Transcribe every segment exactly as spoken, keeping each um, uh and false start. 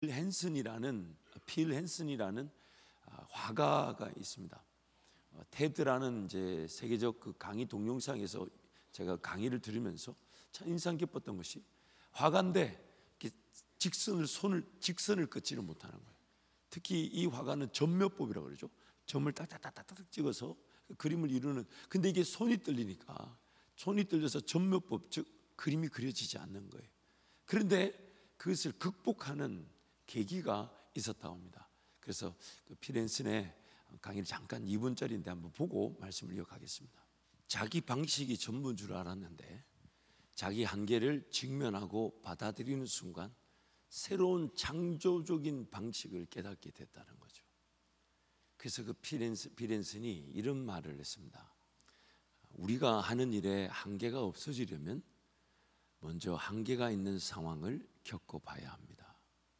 헨슨이라는 필 헨슨이라는 화가가 있습니다. 테드라는 이제 세계적 그 강의 동영상에서 제가 강의를 들으면서 참 인상 깊었던 것이, 화가인데 직선을 손을 직선을 긋지를 못하는 거예요. 특히 이 화가는 점묘법이라고 그러죠. 점을 딱딱딱딱 찍어서 그림을 이루는. 근데 이게 손이 떨리니까, 손이 떨려서 점묘법, 즉 그림이 그려지지 않는 거예요. 그런데 그것을 극복하는 계기가 있었다고 합니다. 그래서 그 필 헨슨의 강의를 잠깐 이 분짜리인데 한번 보고 말씀을 이어가겠습니다. 자기 방식이 전부인 줄 알았는데 자기 한계를 직면하고 받아들이는 순간 새로운 창조적인 방식을 깨닫게 됐다는 거죠. 그래서 그 필 헨슨, 필 헨슨이 이런 말을 했습니다. 우리가 하는 일에 한계가 없어지려면 먼저 한계가 있는 상황을 겪어봐야 합니다.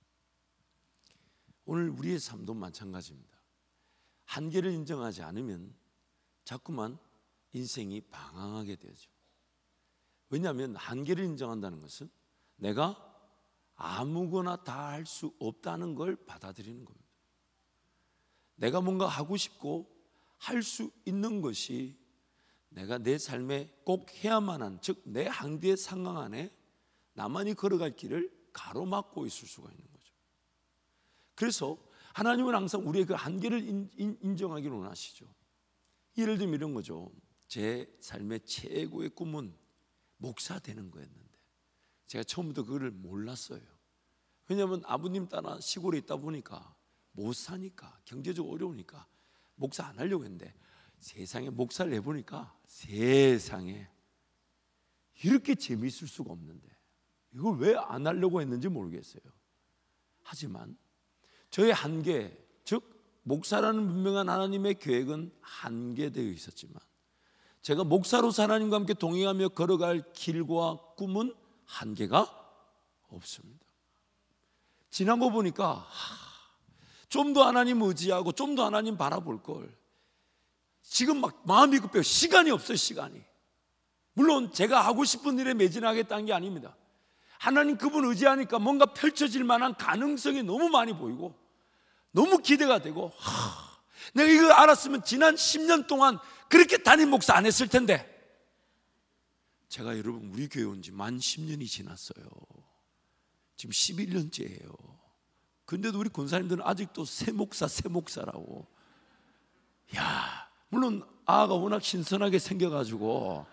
오늘 우리의 삶도 마찬가지입니다. 한계를 인정하지 않으면 자꾸만 인생이 방황하게 되죠. 왜냐하면 한계를 인정한다는 것은 내가 아무거나 다 할 수 없다는 걸 받아들이는 겁니다. 내가 뭔가 하고 싶고 할 수 있는 것이 내가 내 삶에 꼭 해야만 한, 즉 내 한계 상황 안에 나만이 걸어갈 길을 가로막고 있을 수가 있는 거죠. 그래서 하나님은 항상 우리의 그 한계를 인, 인, 인정하기를 원하시죠. 예를 들면 이런 거죠. 제 삶의 최고의 꿈은 목사 되는 거였는데 제가 처음부터 그거를 몰랐어요. 왜냐하면 아버님 따라 시골에 있다 보니까 못 사니까, 경제적으로 어려우니까 목사 안 하려고 했는데 세상에 목사를 해보니까 세상에 이렇게 재미있을 수가 없는데 이걸 왜 안 하려고 했는지 모르겠어요. 하지만 저의 한계, 즉 목사라는 분명한 하나님의 계획은 한계되어 있었지만 제가 목사로서 하나님과 함께 동행하며 걸어갈 길과 꿈은 한계가 없습니다. 지난 거 보니까 좀 더 하나님 의지하고 좀 더 하나님 바라볼 걸. 지금 막 마음이 급해요. 시간이 없어요. 시간이. 물론 제가 하고 싶은 일에 매진하겠다는 게 아닙니다. 하나님 그분 의지하니까 뭔가 펼쳐질 만한 가능성이 너무 많이 보이고 너무 기대가 되고, 하, 내가 이거 알았으면 지난 십 년 동안 그렇게 담임 목사 안 했을 텐데. 제가 여러분 우리 교회 온 지 만 십 년이 지났어요. 지금 십일 년째예요. 근데도 우리 권사님들은 아직도 새 목사 새 목사라고. 야, 물론 아가 워낙 신선하게 생겨가지고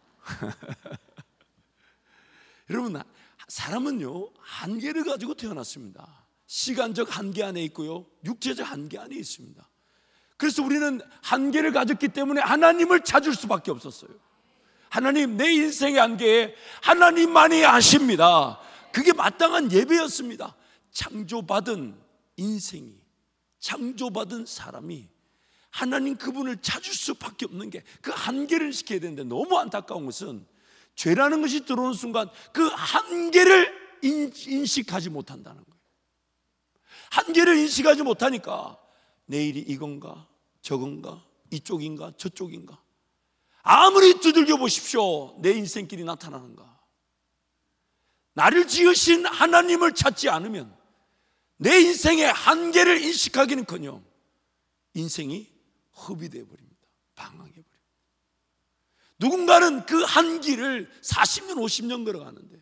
여러분, 사람은요 한계를 가지고 태어났습니다. 시간적 한계 안에 있고요, 육체적 한계 안에 있습니다. 그래서 우리는 한계를 가졌기 때문에 하나님을 찾을 수밖에 없었어요. 하나님, 내 인생의 한계에 하나님만이 아십니다. 그게 마땅한 예배였습니다. 창조받은 인생이, 창조받은 사람이 하나님 그분을 찾을 수밖에 없는 게 그 한계를 지켜야 되는데, 너무 안타까운 것은 죄라는 것이 들어오는 순간 그 한계를 인, 인식하지 못한다는 거예요. 한계를 인식하지 못하니까 내일이 이건가 저건가 이쪽인가 저쪽인가, 아무리 두들겨 보십시오 내 인생길이 나타나는가. 나를 지으신 하나님을 찾지 않으면 내 인생의 한계를 인식하기는커녕 인생이 허비되어 버립니다. 방황해 버립니다. 누군가는 그 한 길을 사십 년 오십 년 걸어가는데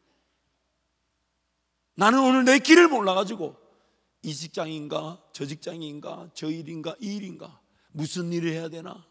나는 오늘 내 길을 몰라가지고 이 직장인가 저 직장인가 저 일인가 이 일인가 무슨 일을 해야 되나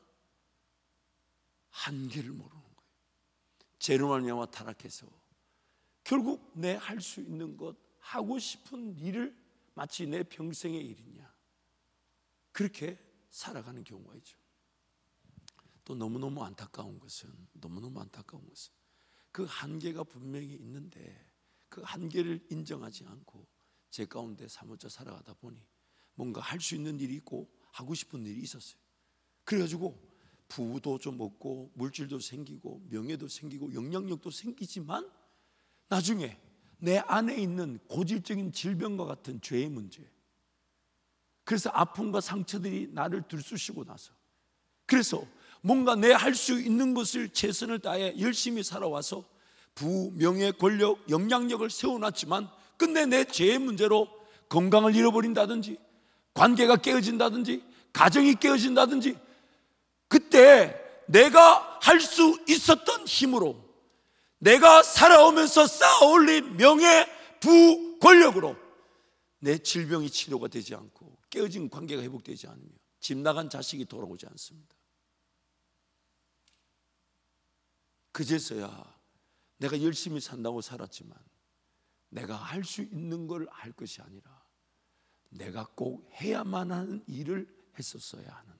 한계를 모르는 거예요. 죄로 말미암아 타락해서 결국 내 할 수 있는 것, 하고 싶은 일을 마치 내 평생의 일이냐, 그렇게 살아가는 경우가 있죠. 또 너무너무 안타까운 것은 너무너무 안타까운 것은 그 한계가 분명히 있는데 그 한계를 인정하지 않고 제 가운데 사무쳐 살아가다 보니 뭔가 할 수 있는 일이 있고 하고 싶은 일이 있었어요. 그래가지고 부도 좀 얻고 물질도 생기고 명예도 생기고 영향력도 생기지만 나중에 내 안에 있는 고질적인 질병과 같은 죄의 문제, 그래서 아픔과 상처들이 나를 들쑤시고 나서, 그래서 뭔가 내 할 수 있는 것을 최선을 다해 열심히 살아와서 부, 명예, 권력, 영향력을 세워놨지만 끝내 내 죄의 문제로 건강을 잃어버린다든지 관계가 깨어진다든지 가정이 깨어진다든지, 그때 내가 할 수 있었던 힘으로, 내가 살아오면서 쌓아올린 명예, 부, 권력으로 내 질병이 치료가 되지 않고 깨어진 관계가 회복되지 않으며 집 나간 자식이 돌아오지 않습니다. 그제서야 내가 열심히 산다고 살았지만 내가 할 수 있는 걸 할 것이 아니라 내가 꼭 해야만 하는 일을 했었어야 하는데,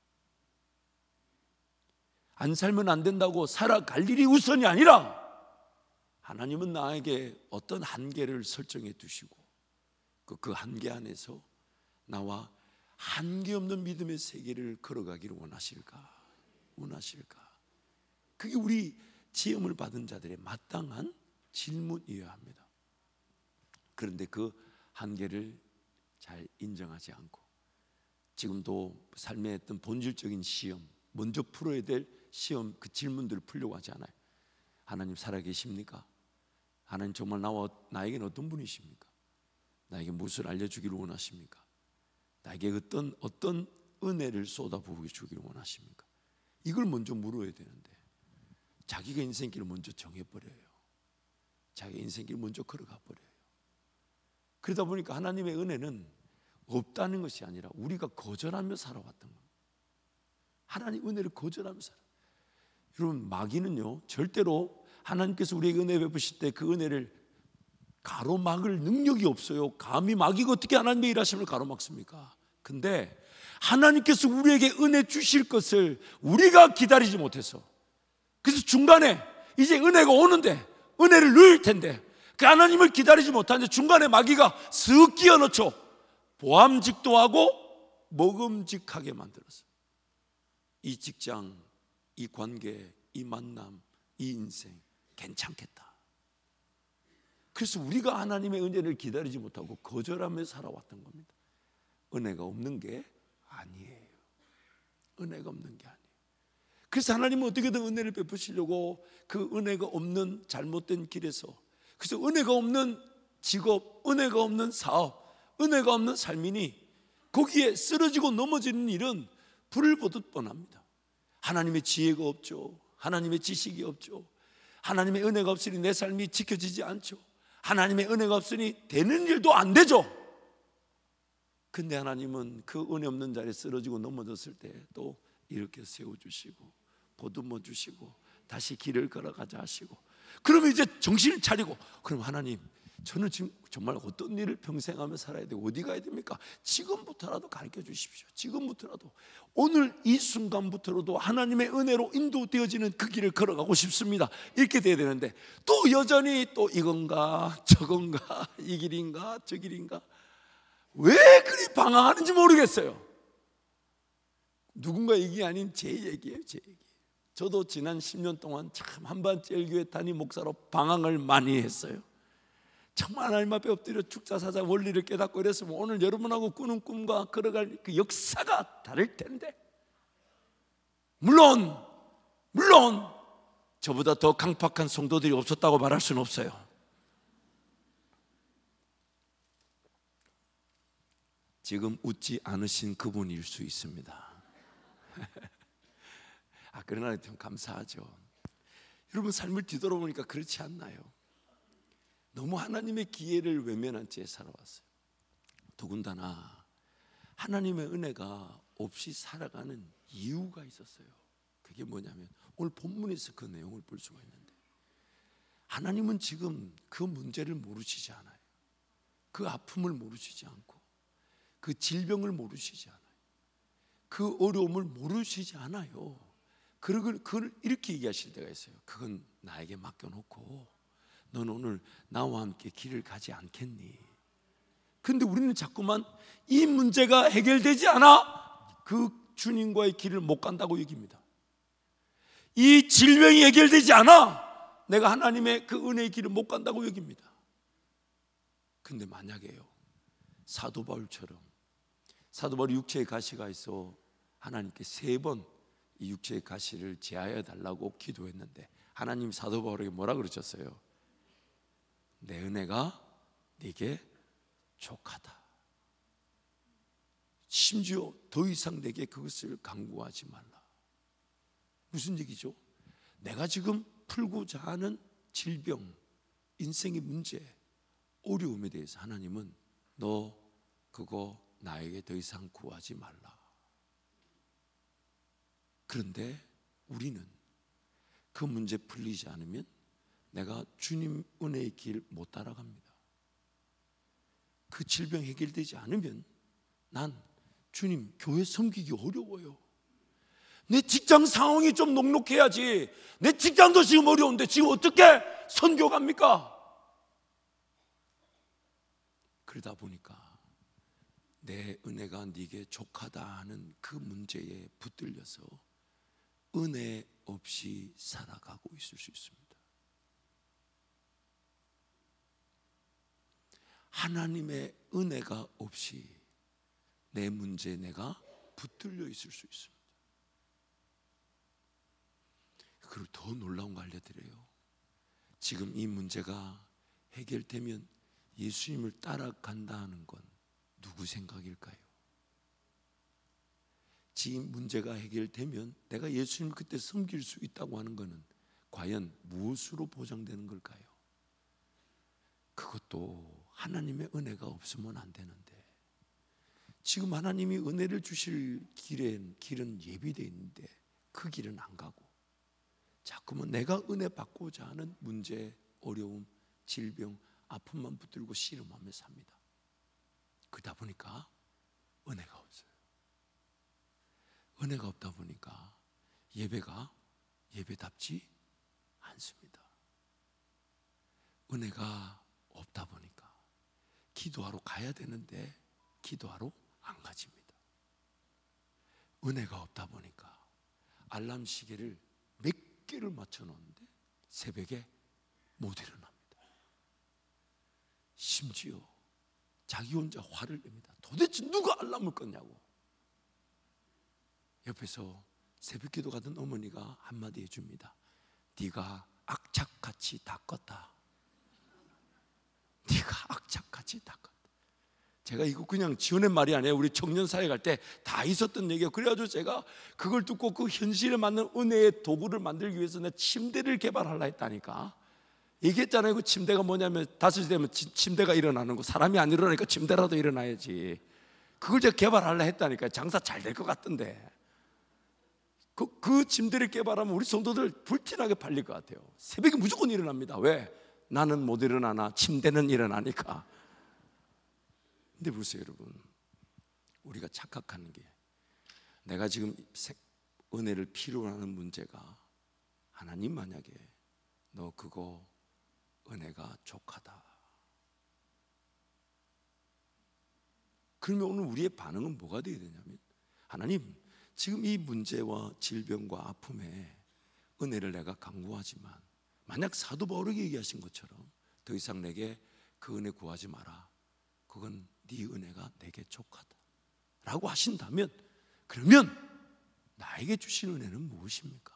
안 살면 안 된다고 살아갈 일이 우선이 아니라 하나님은 나에게 어떤 한계를 설정해 두시고 그 한계 안에서 나와 한계 없는 믿음의 세계를 걸어가기를 원하실까? 원하실까? 그게 우리 지음을 받은 자들의 마땅한 질문이어야 합니다. 그런데 그 한계를 잘 인정하지 않고 지금도 삶의 어떤 본질적인 시험, 먼저 풀어야 될 시험, 그 질문들을 풀려고 하지 않아요. 하나님 살아계십니까? 하나님 정말 나와, 나에게는 어떤 분이십니까? 나에게 무엇을 알려주기를 원하십니까? 나에게 어떤, 어떤 은혜를 쏟아부어 주기를 원하십니까? 이걸 먼저 물어야 되는데 자기가 인생길을 먼저 정해버려요. 자기 인생길을 먼저 걸어가 버려요. 그러다 보니까 하나님의 은혜는 없다는 것이 아니라 우리가 거절하며 살아왔던 겁니다. 하나님 은혜를 거절하며 살아. 여러분, 마귀는요 절대로 하나님께서 우리에게 은혜 베푸실 때 그 은혜를 가로막을 능력이 없어요. 감히 마귀가 어떻게 하나님의 일하심을 가로막습니까? 근데 하나님께서 우리에게 은혜 주실 것을 우리가 기다리지 못해서, 그래서 중간에 이제 은혜가 오는데 은혜를 누릴 텐데 그 하나님을 기다리지 못하는데 중간에 마귀가 쓱 끼어 넣죠. 보암직도 하고 먹음직하게 만들었어요. 이 직장, 이 관계, 이 만남, 이 인생 괜찮겠다. 그래서 우리가 하나님의 은혜를 기다리지 못하고 거절하며 살아왔던 겁니다. 은혜가 없는 게 아니에요. 은혜가 없는 게 아니에요. 그래서 하나님은 어떻게든 은혜를 베푸시려고 그 은혜가 없는 잘못된 길에서, 그래서 은혜가 없는 직업, 은혜가 없는 사업, 은혜가 없는 삶이니 거기에 쓰러지고 넘어지는 일은 불을 보듯 뻔합니다. 하나님의 지혜가 없죠. 하나님의 지식이 없죠. 하나님의 은혜가 없으니 내 삶이 지켜지지 않죠. 하나님의 은혜가 없으니 되는 일도 안 되죠. 근데 하나님은 그 은혜 없는 자리에 쓰러지고 넘어졌을 때 또 이렇게 세워주시고 보듬어 주시고 다시 길을 걸어가자 하시고, 그러면 이제 정신을 차리고, 그럼 하나님 저는 지금 정말 어떤 일을 평생 하며 살아야 되고 어디 가야 됩니까? 지금부터라도 가르쳐 주십시오. 지금부터라도, 오늘 이 순간부터라도 하나님의 은혜로 인도되어지는 그 길을 걸어가고 싶습니다. 이렇게 돼야 되는데 또 여전히 또 이건가 저건가 이 길인가 저 길인가, 왜 그리 방황하는지 모르겠어요. 누군가 얘기 아닌 제 얘기예요. 제 얘기. 저도 지난 십 년 동안 참 한반제일교회 담임 목사로 방황을 많이 했어요. 정말 하나님 앞에 엎드려 축자사자 원리를 깨닫고 이랬으면 오늘 여러분하고 꾸는 꿈과 걸어갈 그 역사가 다를 텐데, 물론 물론 저보다 더 강팍한 성도들이 없었다고 말할 수는 없어요. 지금 웃지 않으신 그분일 수 있습니다. 아, 그러나 좀 감사하죠. 여러분 삶을 뒤돌아보니까 그렇지 않나요? 너무 하나님의 기회를 외면한 채 살아왔어요. 더군다나 하나님의 은혜가 없이 살아가는 이유가 있었어요. 그게 뭐냐면 오늘 본문에서 그 내용을 볼 수가 있는데, 하나님은 지금 그 문제를 모르시지 않아요. 그 아픔을 모르시지 않고 그 질병을 모르시지 않아요. 그 어려움을 모르시지 않아요. 그걸, 그걸 이렇게 얘기하실 때가 있어요. 그건 나에게 맡겨놓고 넌 오늘 나와 함께 길을 가지 않겠니? 근데 우리는 자꾸만 이 문제가 해결되지 않아 그 주님과의 길을 못 간다고 얘기합니다. 이 질병이 해결되지 않아 내가 하나님의 그 은혜의 길을 못 간다고 얘기합니다. 근데 만약에요, 사도 바울처럼 사도 바울이 육체의 가시가 있어 하나님께 세 번 이 육체의 가시를 제하여 달라고 기도했는데 하나님 사도 바울에게 뭐라 그러셨어요? 내 은혜가 네게 족하다. 심지어 더 이상 내게 그것을 강구하지 말라. 무슨 얘기죠? 내가 지금 풀고자 하는 질병, 인생의 문제, 어려움에 대해서 하나님은 너 그거 나에게 더 이상 구하지 말라. 그런데 우리는 그 문제 풀리지 않으면 내가 주님 은혜의 길 못 따라갑니다. 그 질병 해결되지 않으면 난 주님 교회 섬기기 어려워요. 내 직장 상황이 좀 녹록해야지. 내 직장도 지금 어려운데 지금 어떻게 선교 갑니까? 그러다 보니까 내 은혜가 네게 족하다 하는 그 문제에 붙들려서 은혜 없이 살아가고 있을 수 있습니다. 하나님의 은혜가 없이 내 문제에 내가 붙들려 있을 수 있습니다. 그리고 더 놀라운 거 알려드려요. 지금 이 문제가 해결되면 예수님을 따라간다는 건 누구 생각일까요? 지금 문제가 해결되면 내가 예수님을 그때 섬길 수 있다고 하는 것은 과연 무엇으로 보장되는 걸까요? 그것도 하나님의 은혜가 없으면 안 되는데, 지금 하나님이 은혜를 주실 길은, 길은 예비되어 있는데 그 길은 안 가고 자꾸만 내가 은혜 받고자 하는 문제, 어려움, 질병, 아픔만 붙들고 씨름하며 삽니다. 그러다 보니까 은혜가 없어요. 은혜가 없다 보니까 예배가 예배답지 않습니다. 은혜가 없다 보니까 기도하러 가야 되는데 기도하러 안 가집니다. 은혜가 없다 보니까 알람 시계를 몇 개를 맞춰 놓는데 새벽에 못 일어납니다. 심지어 자기 혼자 화를 냅니다. 도대체 누가 알람을 껐냐고. 옆에서 새벽기도 가던 어머니가 한마디 해줍니다. 네가 악착같이 다 껐다. 네가 악착같이 다 껐다. 제가 이거 그냥 지어낸 말이 아니에요. 우리 청년사회 갈 때 다 있었던 얘기예요. 그래가지고 제가 그걸 듣고 그 현실에 맞는 은혜의 도구를 만들기 위해서 내가 침대를 개발하려 했다니까. 얘기했잖아요. 그 침대가 뭐냐면 다섯 시 되면 침대가 일어나는 거. 사람이 안 일어나니까 침대라도 일어나야지. 그걸 제가 개발하려 했다니까. 장사 잘 될 것 같던데. 그, 그 침대를 개발하면 우리 성도들 불티나게 팔릴 것 같아요. 새벽에 무조건 일어납니다. 왜? 나는 못 일어나나 침대는 일어나니까. 근데 보세요 여러분, 우리가 착각하는 게, 내가 지금 은혜를 필요로 하는 문제가 하나님 만약에 너 그거 은혜가 족하다, 그러면 오늘 우리의 반응은 뭐가 되어야 되냐면, 하나님 지금 이 문제와 질병과 아픔에 은혜를 내가 강구하지만 만약 사도 바울에게 얘기하신 것처럼 더 이상 내게 그 은혜 구하지 마라, 그건 네 은혜가 내게 족하다 라고 하신다면, 그러면 나에게 주신 은혜는 무엇입니까?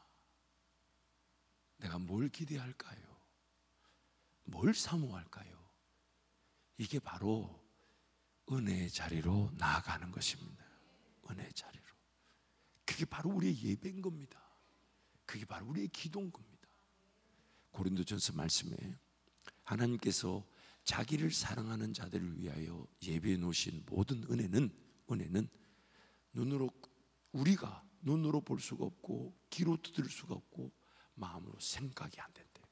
내가 뭘 기대할까요? 뭘 사모할까요? 이게 바로 은혜의 자리로 나아가는 것입니다. 은혜의 자리로. 그게 바로 우리의 예배인 겁니다. 그게 바로 우리의 기도인 겁니다. 고린도전서 말씀에 하나님께서 자기를 사랑하는 자들을 위하여 예배해 놓으신 모든 은혜는 은혜는 눈으로, 우리가 눈으로 볼 수가 없고 귀로 들을 수가 없고 마음으로 생각이 안 된대요.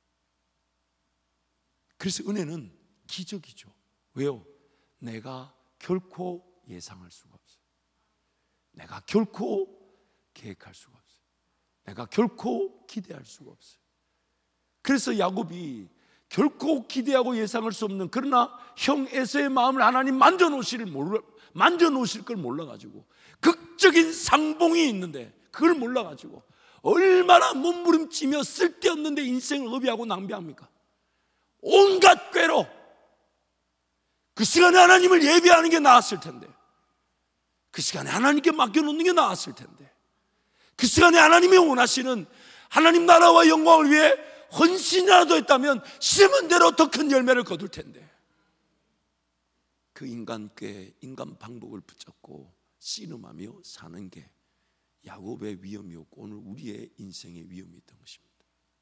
그래서 은혜는 기적이죠. 왜요? 내가 결코 예상할 수가 없어요. 내가 결코 계획할 수가 없어요. 내가 결코 기대할 수가 없어요. 그래서 야곱이 결코 기대하고 예상할 수 없는, 그러나 형 에서의 마음을 하나님 만져놓으실, 몰라, 만져놓으실 걸 몰라가지고, 극적인 상봉이 있는데 그걸 몰라가지고 얼마나 몸부림치며 쓸데없는데 인생을 허비하고 낭비합니까? 온갖 꾀로. 그 시간에 하나님을 예배하는 게 나았을 텐데, 그 시간에 하나님께 맡겨놓는 게 나았을 텐데, 그 시간에 하나님이 원하시는 하나님 나라와 영광을 위해 헌신이라도 했다면 심은 대로 더 큰 열매를 거둘 텐데, 그 인간 꾀, 인간 방법을 붙잡고 씨름하며 사는 게 야곱의 위험이었고 오늘 우리의 인생의 위험이었던 것입니다.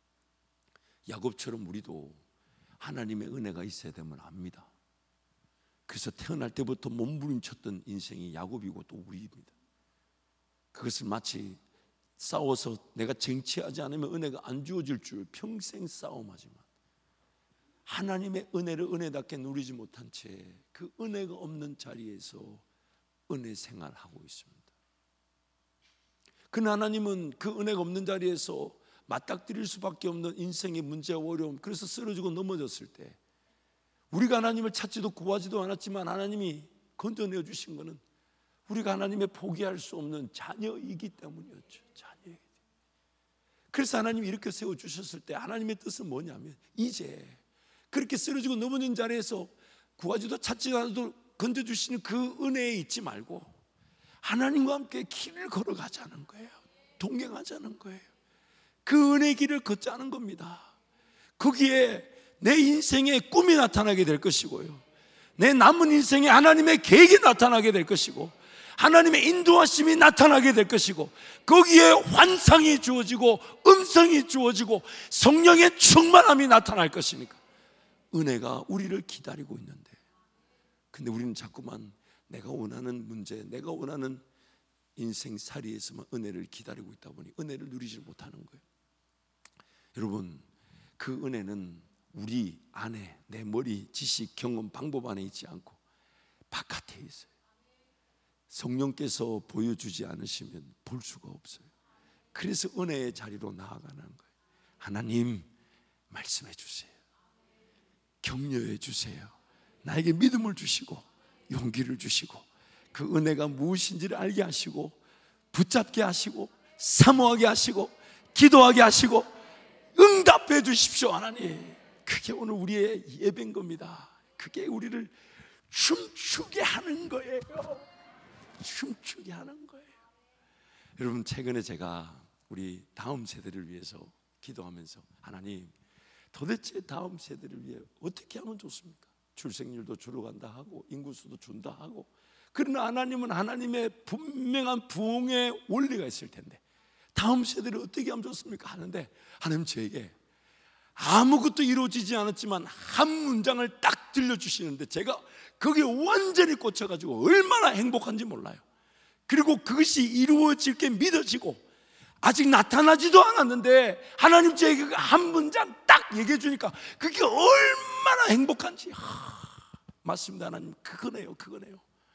야곱처럼 우리도 하나님의 은혜가 있어야 되면 압니다. 그래서 태어날 때부터 몸부림쳤던 인생이 야곱이고 또 우리입니다. 그것을 마치 싸워서 내가 쟁취하지 않으면 은혜가 안 주어질 줄 평생 싸움하지만 하나님의 은혜를 은혜답게 누리지 못한 채 그 은혜가 없는 자리에서 은혜 생활하고 있습니다. 그 하나님은 그 은혜가 없는 자리에서 맞닥뜨릴 수밖에 없는 인생의 문제와 어려움, 그래서 쓰러지고 넘어졌을 때 우리가 하나님을 찾지도 구하지도 않았지만 하나님이 건져내 주신 것은 우리가 하나님의 포기할 수 없는 자녀이기 때문이었죠. 자녀이기. 그래서 하나님이 이렇게 세워주셨을 때 하나님의 뜻은 뭐냐면 이제 그렇게 쓰러지고 넘어진 자리에서 구하지도 찾지도 않아도 건져주시는 그 은혜에 있지 말고 하나님과 함께 길을 걸어가자는 거예요. 동행하자는 거예요. 그 은혜의 길을 걷자는 겁니다. 거기에 내 인생의 꿈이 나타나게 될 것이고요, 내 남은 인생에 하나님의 계획이 나타나게 될 것이고 하나님의 인도하심이 나타나게 될 것이고 거기에 환상이 주어지고 음성이 주어지고 성령의 충만함이 나타날 것이니까 은혜가 우리를 기다리고 있는데, 근데 우리는 자꾸만 내가 원하는 문제, 내가 원하는 인생살이에서만 은혜를 기다리고 있다 보니 은혜를 누리지 못하는 거예요. 여러분, 그 은혜는 우리 안에, 내 머리, 지식, 경험, 방법 안에 있지 않고 바깥에 있어요. 성령께서 보여주지 않으시면 볼 수가 없어요. 그래서 은혜의 자리로 나아가는 거예요. 하나님 말씀해 주세요. 격려해 주세요. 나에게 믿음을 주시고 용기를 주시고 그 은혜가 무엇인지를 알게 하시고 붙잡게 하시고 사모하게 하시고 기도하게 하시고 응답해 주십시오. 하나님, 그게 오늘 우리의 예배인 겁니다. 그게 우리를 춤추게 하는 거예요. 춤추게 하는 거예요. 여러분, 최근에 제가 우리 다음 세대를 위해서 기도하면서 하나님, 도대체 다음 세대를 위해 어떻게 하면 좋습니까? 출생률도 줄어간다 하고 인구수도 준다 하고, 그러나 하나님은 하나님의 분명한 부흥의 원리가 있을 텐데 다음 세대를 어떻게 하면 좋습니까? 하는데 하나님 저에게 아무것도 이루어지지 않았지만 한 문장을 딱 들려주시는데 제가 거기에 완전히 꽂혀가지고 얼마나 행복한지 몰라요. 그리고 그것이 이루어질 게 믿어지고 아직 나타나지도 않았는데 하나님 저에게 한 문장 딱 얘기해 주니까 그게 얼마나 행복한지. 하, 맞습니다. 하나님, 그거네요, 그거네요.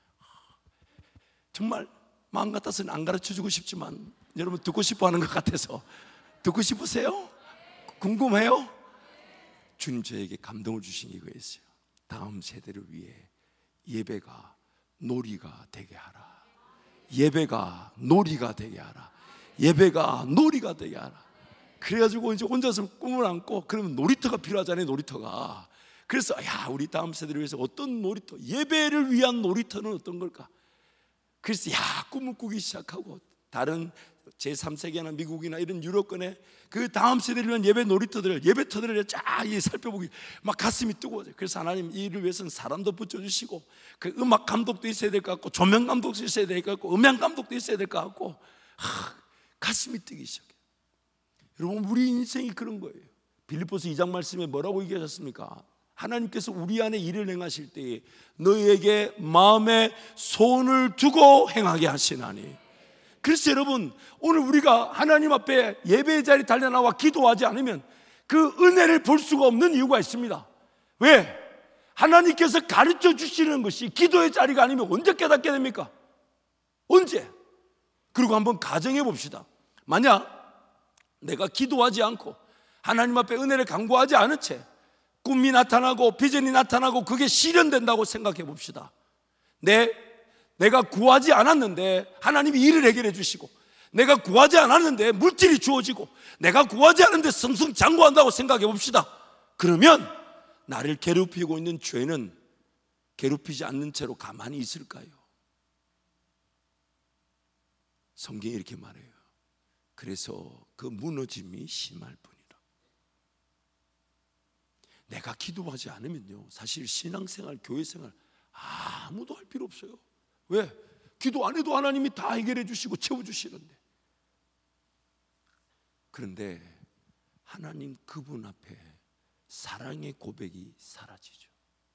정말 마음 같아서는 안 가르쳐주고 싶지만 여러분 듣고 싶어하는 것 같아서 듣고 싶으세요? 궁금해요? 주님 저에게 감동을 주신 이거였어요. 다음 세대를 위해 예배가 놀이가 되게 하라. 예배가 놀이가 되게 하라. 예배가 놀이가 되게 하라. 그래가지고 이제 혼자서 꿈을 안고, 그러면 놀이터가 필요하잖아요. 놀이터가. 그래서 야, 우리 다음 세대를 위해서 어떤 놀이터, 예배를 위한 놀이터는 어떤 걸까? 그래서 야, 꿈을 꾸기 시작하고 다른 제삼 세계나 미국이나 이런 유럽권의 그 다음 세대를 위한 예배 놀이터들을, 예배터들을 쫙 살펴보기 막 가슴이 뜨거워져요. 그래서 하나님 이 일을 위해서는 사람도 붙여주시고 그 음악 감독도 있어야 될 것 같고 조명 감독도 있어야 될 것 같고 음향 감독도 있어야 될 것 같고 하, 가슴이 뜨기 시작해요. 여러분, 우리 인생이 그런 거예요. 빌립보서 이 장 말씀에 뭐라고 얘기하셨습니까? 하나님께서 우리 안에 일을 행하실 때에 너희에게 마음에 소원을 두고 행하게 하시나니. 그래서 여러분, 오늘 우리가 하나님 앞에 예배의 자리에 달려나와 기도하지 않으면 그 은혜를 볼 수가 없는 이유가 있습니다. 왜? 하나님께서 가르쳐 주시는 것이 기도의 자리가 아니면 언제 깨닫게 됩니까? 언제? 그리고 한번 가정해 봅시다. 만약 내가 기도하지 않고 하나님 앞에 은혜를 간구하지 않은 채 꿈이 나타나고 비전이 나타나고 그게 실현된다고 생각해 봅시다. 내, 내가 구하지 않았는데 하나님이 일을 해결해 주시고, 내가 구하지 않았는데 물질이 주어지고, 내가 구하지 않았는데 승승장구한다고 생각해 봅시다. 그러면 나를 괴롭히고 있는 죄는 괴롭히지 않는 채로 가만히 있을까요? 성경이 이렇게 말해요. 그래서 그 무너짐이 심할 뿐이라. 내가 기도하지 않으면요, 사실 신앙생활, 교회생활 아무도 할 필요 없어요. 왜? 기도 안 해도 하나님이 다 해결해 주시고 채워주시는데. 그런데 하나님 그분 앞에 사랑의 고백이 사라지죠.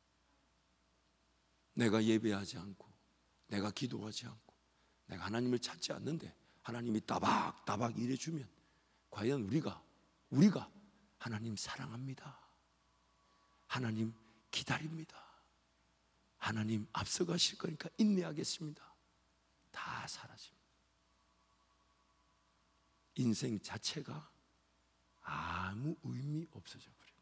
내가 예배하지 않고, 내가 기도하지 않고, 내가 하나님을 찾지 않는데 하나님이 따박따박 일해주면 과연 우리가 우리가 하나님 사랑합니다, 하나님 기다립니다, 하나님 앞서가실 거니까 인내하겠습니다, 다 사라집니다. 인생 자체가 아무 의미 없어져 버려요.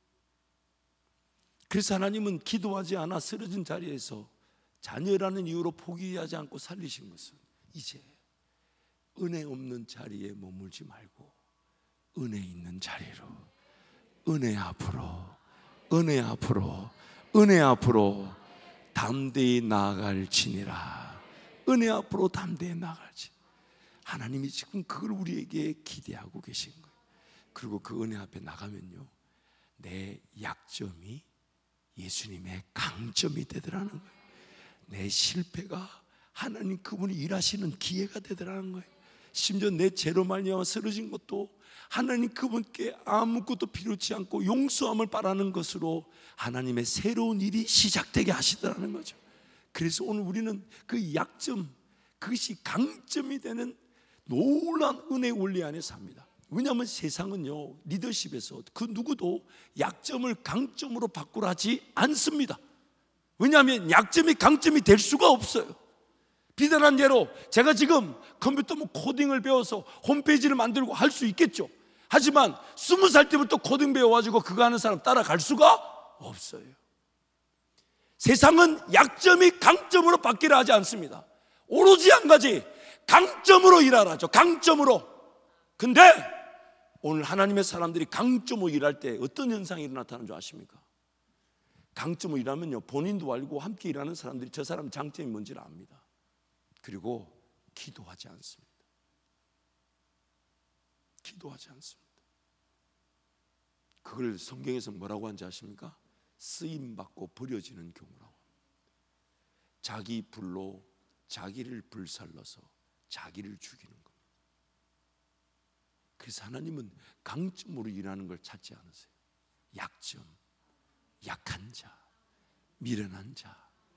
그래서 하나님은 기도하지 않아 쓰러진 자리에서 자녀라는 이유로 포기하지 않고 살리신 것은 이제 은혜 없는 자리에 머물지 말고 은혜 있는 자리로, 은혜 앞으로, 은혜 앞으로, 은혜 앞으로 담대히 나아갈지니라. 은혜 앞으로 담대히 나아갈지. 하나님이 지금 그걸 우리에게 기대하고 계신 거예요. 그리고 그 은혜 앞에 나가면요, 내 약점이 예수님의 강점이 되더라는 거예요. 내 실패가 하나님 그분이 일하시는 기회가 되더라는 거예요. 심지어 내 죄로 말미암아 쓰러진 것도 하나님 그분께 아무것도 필요치 않고 용서함을 바라는 것으로 하나님의 새로운 일이 시작되게 하시더라는 거죠. 그래서 오늘 우리는 그 약점, 그것이 강점이 되는 놀라운 은혜의 원리 안에 삽니다. 왜냐하면 세상은요, 리더십에서 그 누구도 약점을 강점으로 바꾸라 하지 않습니다. 왜냐하면 약점이 강점이 될 수가 없어요. 비단한 예로 제가 지금 컴퓨터 뭐 코딩을 배워서 홈페이지를 만들고 할 수 있겠죠. 하지만 스무 살 때부터 코딩 배워가지고 그거 하는 사람 따라갈 수가 없어요. 세상은 약점이 강점으로 바뀌라 하지 않습니다. 오로지 한 가지, 강점으로 일하라죠. 강점으로. 근데 오늘 하나님의 사람들이 강점으로 일할 때 어떤 현상이 나타나는 줄 아십니까? 강점으로 일하면요, 본인도 알고 함께 일하는 사람들이 저 사람 장점이 뭔지를 압니다. 그리고 기도하지 않습니다. 기도하지 않습니다. 그걸 성경에서 뭐라고 하는지 아십니까? 쓰임받고 버려지는 경우라고 합니다. 자기 불로 자기를 불살라서 자기를 죽이는 겁니다. 그래서 하나님은 강점으로 일하는 걸 찾지 않으세요. 약점, 약한 자, 미련한 자,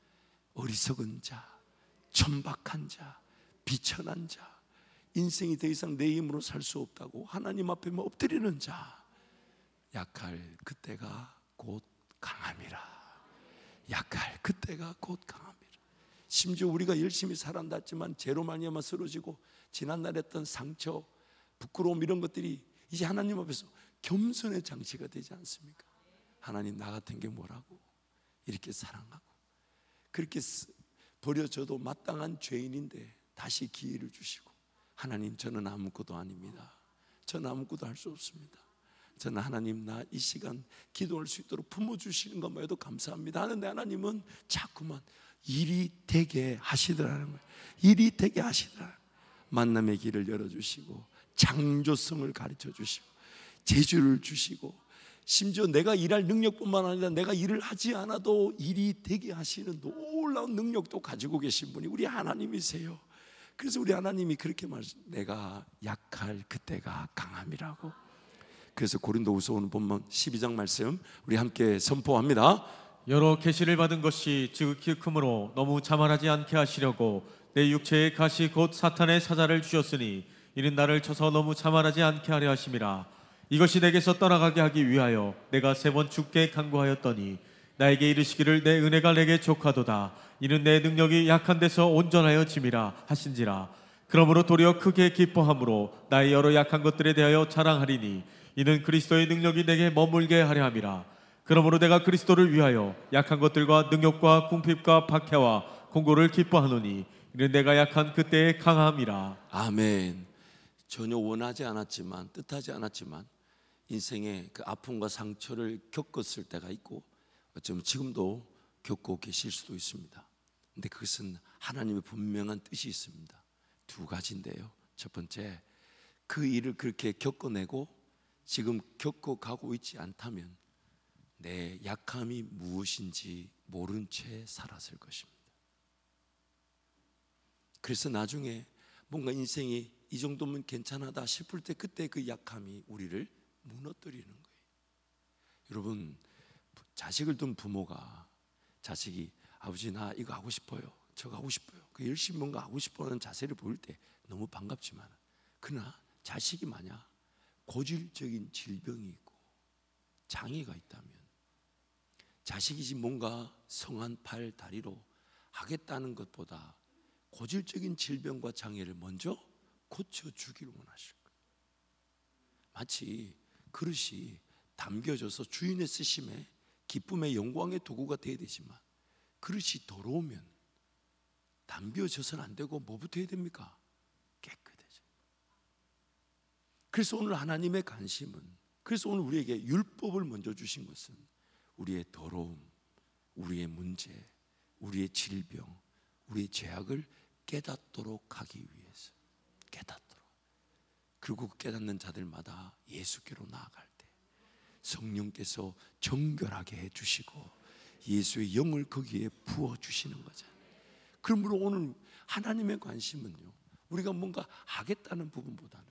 어리석은 자, 천박한 자, 비천한 자, 인생이 더 이상 내 힘으로 살 수 없다고 하나님 앞에 엎드리는 자, 약할 그때가 곧 강함이라. 약할 그때가 곧 강함이라. 심지어 우리가 열심히 살아났지만 죄로 말미암아 쓰러지고 지난날 했던 상처, 부끄러움 이런 것들이 이제 하나님 앞에서 겸손의 장치가 되지 않습니까? 하나님, 나 같은 게 뭐라고 이렇게 사랑하고 그렇게 버려져도 마땅한 죄인인데 다시 기회를 주시고, 하나님, 저는 아무것도 아닙니다. 저는 아무것도 할 수 없습니다. 저는 하나님, 나 이 시간 기도할 수 있도록 품어주시는 것만 해도 감사합니다 하는데 하나님은 자꾸만 일이 되게 하시더라는 거예요. 일이 되게 하시더라. 만남의 길을 열어주시고 창조성을 가르쳐 주시고 재주를 주시고, 심지어 내가 일할 능력뿐만 아니라 내가 일을 하지 않아도 일이 되게 하시는 놀라운 능력도 가지고 계신 분이 우리 하나님이세요. 그래서 우리 하나님이 그렇게 말씀, 내가 약할 그때가 강함이라고. 그래서 고린도후서 오늘 본문 십이 장 말씀 우리 함께 선포합니다. 여러 계시를 받은 것이 지극히 크므로 너무 자만하지 않게 하시려고 내 육체의 가시 곧 사탄의 사자를 주셨으니 이는 나를 쳐서 너무 자만하지 않게 하려 하심이라. 이것이 내게서 떠나가게 하기 위하여 내가 세 번 주께 간구하였더니 나에게 이르시기를 내 은혜가 내게 족하도다. 이는 내 능력이 약한 데서 온전하여 짐이라 하신지라. 그러므로 도리어 크게 기뻐함으로 나의 여러 약한 것들에 대하여 자랑하리니 이는 그리스도의 능력이 내게 머물게 하려 함이라. 그러므로 내가 그리스도를 위하여 약한 것들과 능력과 궁핍과 박해와 공고를 기뻐하노니 이는 내가 약한 그때의 강함이라. 아멘. 전혀 원하지 않았지만, 뜻하지 않았지만 인생의 그 아픔과 상처를 겪었을 때가 있고 어쩌면 지금도 겪고 계실 수도 있습니다. 근데 그것은 하나님의 분명한 뜻이 있습니다. 두 가지인데요. 첫 번째, 그 일을 그렇게 겪어내고 지금 겪어가고 있지 않다면 내 약함이 무엇인지 모른 채 살았을 것입니다. 그래서 나중에 뭔가 인생이 이 정도면 괜찮하다 싶을 때 그때 그 약함이 우리를 무너뜨리는 거예요. 여러분, 자식을 둔 부모가 자식이 아버지 나 이거 하고 싶어요, 저거 하고 싶어요, 그 열심히 뭔가 하고 싶어하는 자세를 보일 때 너무 반갑지만, 그러나 자식이 만약 고질적인 질병이 있고 장애가 있다면 자식이 지금 뭔가 성한 팔 다리로 하겠다는 것보다 고질적인 질병과 장애를 먼저 고쳐주기를 원하실 거예요. 마치 그릇이 담겨져서 주인의 쓰심에 기쁨의 영광의 도구가 되어야 되지만 그릇이 더러우면 담겨져서는 안 되고 뭐부터 해야 됩니까? 깨끗해져. 그래서 오늘 하나님의 관심은, 그래서 오늘 우리에게 율법을 먼저 주신 것은 우리의 더러움, 우리의 문제, 우리의 질병, 우리의 죄악을 깨닫도록 하기 위해서, 깨닫도록. 그리고 그 깨닫는 자들마다 예수께로 나아갈 때 성령께서 정결하게 해주시고 예수의 영을 거기에 부어주시는 거잖아요. 그러므로 오늘 하나님의 관심은요, 우리가 뭔가 하겠다는 부분보다는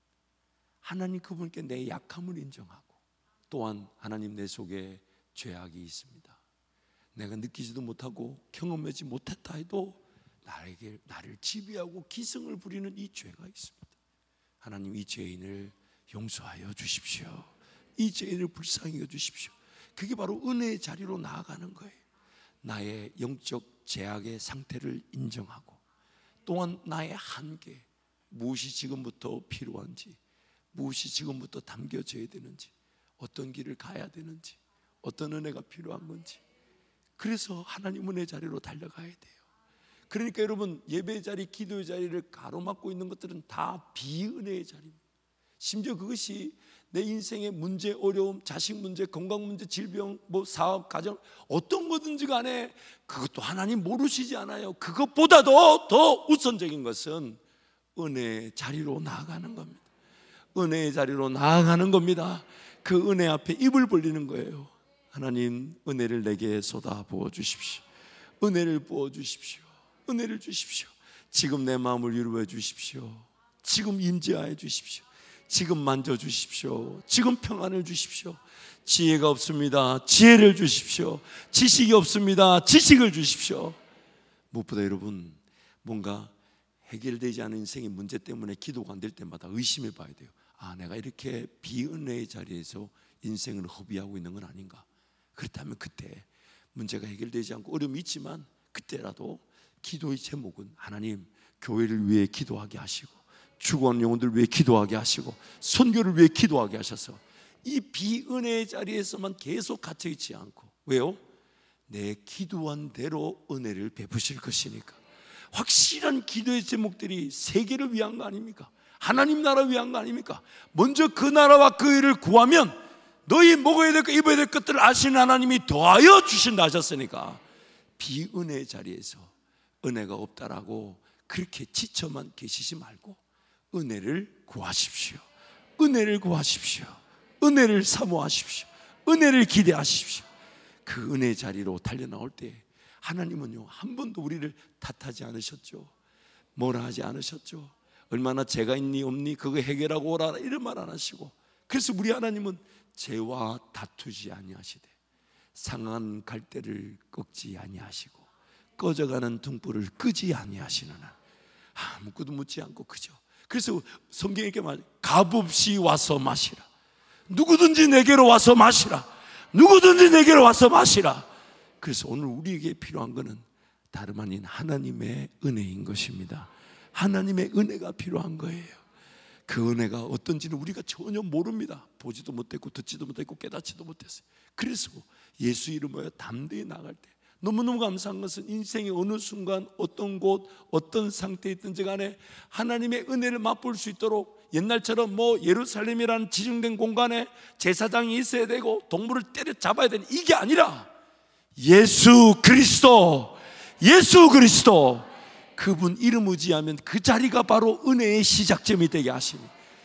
하나님 그분께 내 약함을 인정하고, 또한 하나님 내 속에 죄악이 있습니다. 내가 느끼지도 못하고 경험하지 못했다 해도 나에게, 나를 지배하고 기승을 부리는 이 죄가 있습니다. 하나님 이 죄인을 용서하여 주십시오. 이 죄인을 불쌍히 여겨 주십시오. 그게 바로 은혜의 자리로 나아가는 거예요. 나의 영적 죄악의 상태를 인정하고, 또한 나의 한계, 무엇이 지금부터 필요한지, 무엇이 지금부터 담겨져야 되는지, 어떤 길을 가야 되는지, 어떤 은혜가 필요한 건지, 그래서 하나님 은혜 자리로 달려가야 돼요. 그러니까 여러분, 예배 자리, 기도의 자리를 가로막고 있는 것들은 다 비은혜의 자리입니다. 심지어 그것이 내 인생의 문제, 어려움, 자식 문제, 건강 문제, 질병, 뭐 사업, 가정, 어떤 거든지 간에 그것도 하나님 모르시지 않아요. 그것보다도 더 우선적인 것은 은혜의 자리로 나아가는 겁니다. 은혜의 자리로 나아가는 겁니다. 그 은혜 앞에 입을 벌리는 거예요. 하나님 은혜를 내게 쏟아 부어 주십시오. 은혜를 부어 주십시오. 은혜를 주십시오. 지금 내 마음을 위로해 주십시오. 지금 임재하여 주십시오. 지금 만져주십시오. 지금 평안을 주십시오. 지혜가 없습니다. 지혜를 주십시오. 지식이 없습니다. 지식을 주십시오. 무엇보다 여러분, 뭔가 해결되지 않은 인생의 문제 때문에 기도가 안 될 때마다 의심해 봐야 돼요. 아, 내가 이렇게 비은혜의 자리에서 인생을 허비하고 있는 건 아닌가. 그렇다면 그때 문제가 해결되지 않고 어려움이 있지만 그때라도 기도의 제목은 하나님 교회를 위해 기도하게 하시고, 죽어가는 영혼들을 위해 기도하게 하시고, 선교를 위해 기도하게 하셔서 이 비은혜의 자리에서만 계속 갇혀있지 않고, 왜요? 내 기도한 대로 은혜를 베푸실 것이니까. 확실한 기도의 제목들이 세계를 위한 거 아닙니까? 하나님 나라 위한 거 아닙니까? 먼저 그 나라와 그 일을 구하면 너희 먹어야 될 것, 입어야 될 것들을 아시는 하나님이 더하여 주신다 하셨으니까, 비은혜의 자리에서 은혜가 없다라고 그렇게 지쳐만 계시지 말고 은혜를 구하십시오. 은혜를 구하십시오. 은혜를 사모하십시오. 은혜를 기대하십시오. 그 은혜의 자리로 달려나올 때 하나님은요, 한 번도 우리를 탓하지 않으셨죠. 뭐라 하지 않으셨죠. 얼마나 죄가 있니 없니 그거 해결하고 오라 이런 말 안 하시고, 그래서 우리 하나님은 죄와 다투지 아니하시되 상한 갈대를 꺾지 아니하시고 꺼져가는 등불을 끄지 아니하시는 아무것도 묻지 않고 그죠. 그래서 성경에 이렇게 말, 값없이 와서 마시라. 누구든지 내게로 와서 마시라. 누구든지 내게로 와서 마시라. 그래서 오늘 우리에게 필요한 것은 다름 아닌 하나님의 은혜인 것입니다. 하나님의 은혜가 필요한 거예요. 그 은혜가 어떤지는 우리가 전혀 모릅니다. 보지도 못했고 듣지도 못했고 깨닫지도 못했어요. 그래서 예수 이름으로 담대히 나갈 때 너무너무 감사한 것은 인생의 어느 순간 어떤 곳 어떤 상태에 있든지 간에 하나님의 은혜를 맛볼 수 있도록, 옛날처럼 뭐 예루살렘이라는 지정된 공간에 제사장이 있어야 되고 동물을 때려 잡아야 되는 이게 아니라 예수 그리스도, 예수 그리스도 그분 이름 의지하면 그 자리가 바로 은혜의 시작점이 되게 하시니,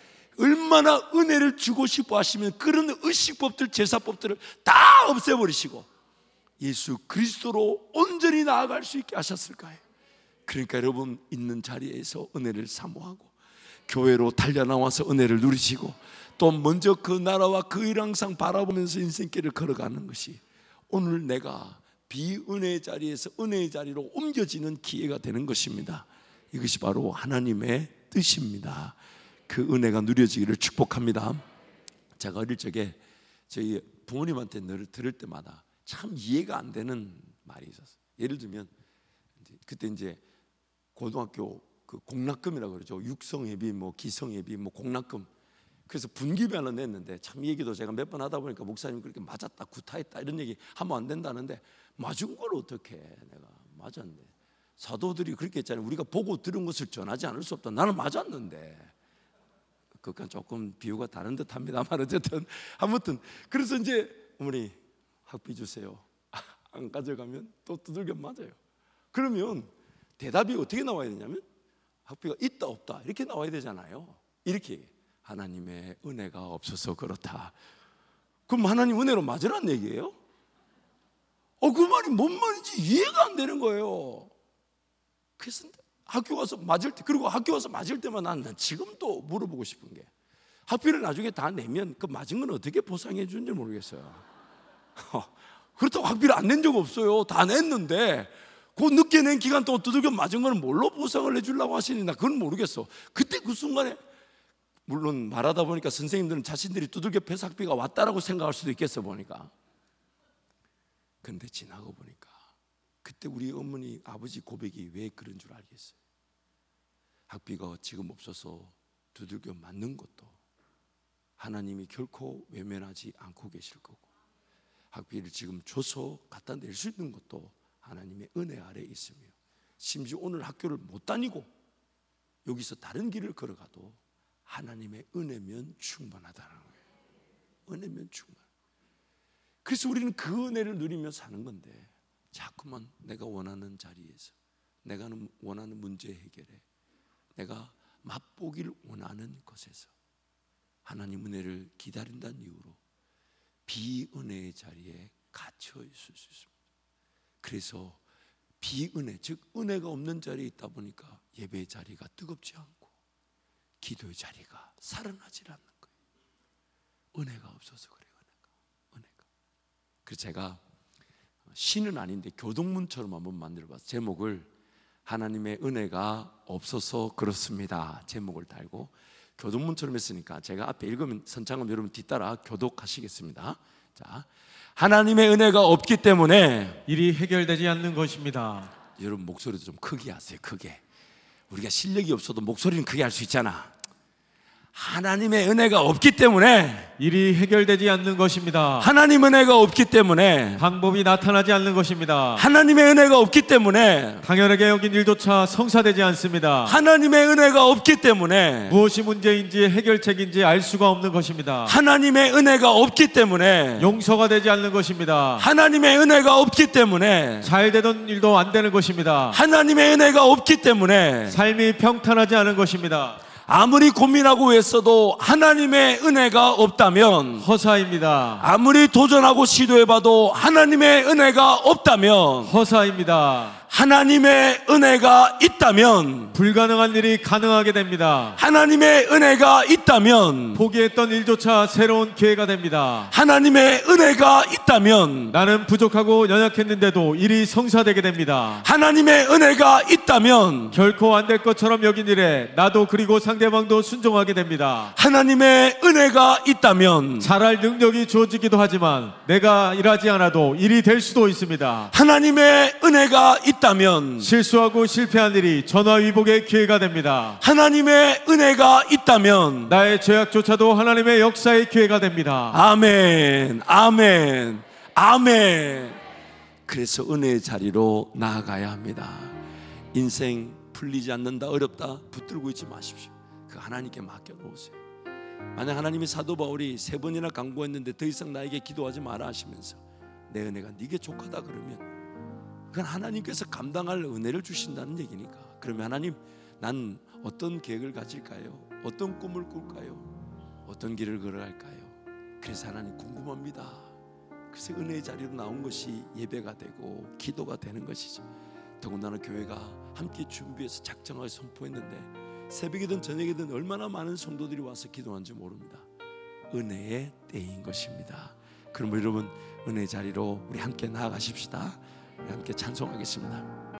얼마나 은혜를 주고 싶어 하시면 그런 의식법들, 제사법들을 다 없애버리시고 예수 그리스도로 온전히 나아갈 수 있게 하셨을까요? 그러니까 여러분 있는 자리에서 은혜를 사모하고 교회로 달려나와서 은혜를 누리시고 또 먼저 그 나라와 그 일 항상 바라보면서 인생길을 걸어가는 것이 오늘 내가 비은혜의 자리에서 은혜의 자리로 옮겨지는 기회가 되는 것입니다. 이것이 바로 하나님의 뜻입니다. 그 은혜가 누려지기를 축복합니다. 제가 어릴 적에 저희 부모님한테 늘 들을 때마다 참 이해가 안 되는 말이 있었어요. 예를 들면 그때 이제 고등학교 그 공락금이라고 그러죠. 육성예비, 뭐 기성예비, 뭐 공락금. 그래서 분기비 하나 냈는데 참 이 얘기도 제가 몇 번 하다 보니까 목사님 그렇게 맞았다, 구타했다 이런 얘기 하면 안 된다는데 맞은 걸 어떻게 해? 내가 맞았는데 사도들이 그렇게 했잖아요. 우리가 보고 들은 것을 전하지 않을 수 없다. 나는 맞았는데. 그건 조금 비유가 다른 듯합니다만 어쨌든 아무튼 그래서 이제 어머니 학비 주세요. 안 가져가면 또 두들겨 맞아요. 그러면 대답이 어떻게 나와야 되냐면 학비가 있다 없다 이렇게 나와야 되잖아요. 이렇게 하나님의 은혜가 없어서 그렇다. 그럼 하나님 은혜로 맞으란 얘기예요? 어, 그 말이 뭔 말인지 이해가 안 되는 거예요. 그래서 학교 가서 맞을 때, 그리고 학교 가서 맞을 때만 난, 난 지금도 물어보고 싶은 게 학비를 나중에 다 내면 그 맞은 건 어떻게 보상해 주는지 모르겠어요. 그렇다고 학비를 안 낸 적 없어요. 다 냈는데 그 늦게 낸 기간 동안 두들겨 맞은 거는 뭘로 보상을 해주려고 하시니 나 그건 모르겠어. 그때 그 순간에 물론 말하다 보니까 선생님들은 자신들이 두들겨 패서 학비가 왔다라고 생각할 수도 있겠어 보니까. 근데 지나고 보니까 그때 우리 어머니 아버지 고백이 왜 그런 줄 알겠어요. 학비가 지금 없어서 두들겨 맞는 것도 하나님이 결코 외면하지 않고 계실 거고 학비를 지금 줘서 갖다 낼 수 있는 것도 하나님의 은혜 아래에 있으며 심지어 오늘 학교를 못 다니고 여기서 다른 길을 걸어가도 하나님의 은혜면 충분하다는 거예요. 은혜면 충분. 그래서 우리는 그 은혜를 누리며 사는 건데 자꾸만 내가 원하는 자리에서 내가 원하는 문제 해결에 내가 맛보기를 원하는 것에서 하나님 은혜를 기다린다는 이유로 비은혜의 자리에 갇혀 있을 수 있습니다. 그래서 비은혜, 즉 은혜가 없는 자리에 있다 보니까 예배의 자리가 뜨겁지 않고 기도의 자리가 살아나질 않는 거예요. 은혜가 없어서 그래요. 은혜가, 은혜가. 그래서 제가 시는 아닌데 교동문처럼 한번 만들어봤어요. 제목을 하나님의 은혜가 없어서 그렇습니다. 제목을 달고 교동문처럼 했으니까 제가 앞에 읽으면 선창은 여러분 뒤따라 교독하시겠습니다. 자, 하나님의 은혜가 없기 때문에 일이 해결되지 않는 것입니다. 여러분 목소리도 좀 크게 하세요. 크게. 우리가 실력이 없어도 목소리는 크게 할 수 있잖아. 하나님의 은혜가 없기 때문에 일이 해결되지 않는 것입니다. 하나님 은혜가 없기 때문에 방법이 나타나지 않는 것입니다. 하나님의 은혜가 없기 때문에 당연하게 여긴 일조차 성사되지 않습니다. 하나님의 은혜가 없기 때문에 무엇이 문제인지 해결책인지 알 수가 없는 것입니다. 하나님의 은혜가 없기 때문에 용서가 되지 않는 것입니다. 하나님의 은혜가 없기 때문에 잘 되던 일도 안 되는 것입니다. 하나님의 은혜가 없기 때문에 삶이 평탄하지 않은 것입니다. 아무리 고민하고 애써도 하나님의 은혜가 없다면 허사입니다. 아무리 도전하고 시도해봐도 하나님의 은혜가 없다면 허사입니다. 하나님의 은혜가 있다면 불가능한 일이 가능하게 됩니다. 하나님의 은혜가 있다면 포기했던 일조차 새로운 기회가 됩니다. 하나님의 은혜가 있다면 나는 부족하고 연약했는데도 일이 성사되게 됩니다. 하나님의 은혜가 있다면 결코 안 될 것처럼 여긴 일에 나도 그리고 상대방도 순종하게 됩니다. 하나님의 은혜가 있다면 잘할 능력이 주어지기도 하지만 내가 일하지 않아도 일이 될 수도 있습니다. 하나님의 은혜가 있다면 실수하고 실패한 일이 전화위복의 기회가 됩니다. 하나님의 은혜가 있다면 나의 죄악조차도 하나님의 역사의 기회가 됩니다. 아멘, 아멘, 아멘. 그래서 은혜의 자리로 나아가야 합니다. 인생 풀리지 않는다, 어렵다 붙들고 있지 마십시오. 그 하나님께 맡겨놓으세요. 만약 하나님이 사도 바울이 세 번이나 강구했는데 더 이상 나에게 기도하지 마라 하시면서 내 은혜가 네게 족하다 그러면 그건 하나님께서 감당할 은혜를 주신다는 얘기니까. 그러면 하나님, 난 어떤 계획을 가질까요? 어떤 꿈을 꿀까요? 어떤 길을 걸어갈까요? 그래서 하나님 궁금합니다. 그래서 은혜의 자리로 나온 것이 예배가 되고 기도가 되는 것이죠. 더군다나 교회가 함께 준비해서 작정하게 선포했는데 새벽이든 저녁이든 얼마나 많은 성도들이 와서 기도하는지 모릅니다. 은혜의 때인 것입니다. 그럼 여러분 은혜 자리로 우리 함께 나아가십시다. 우리 함께 찬송하겠습니다.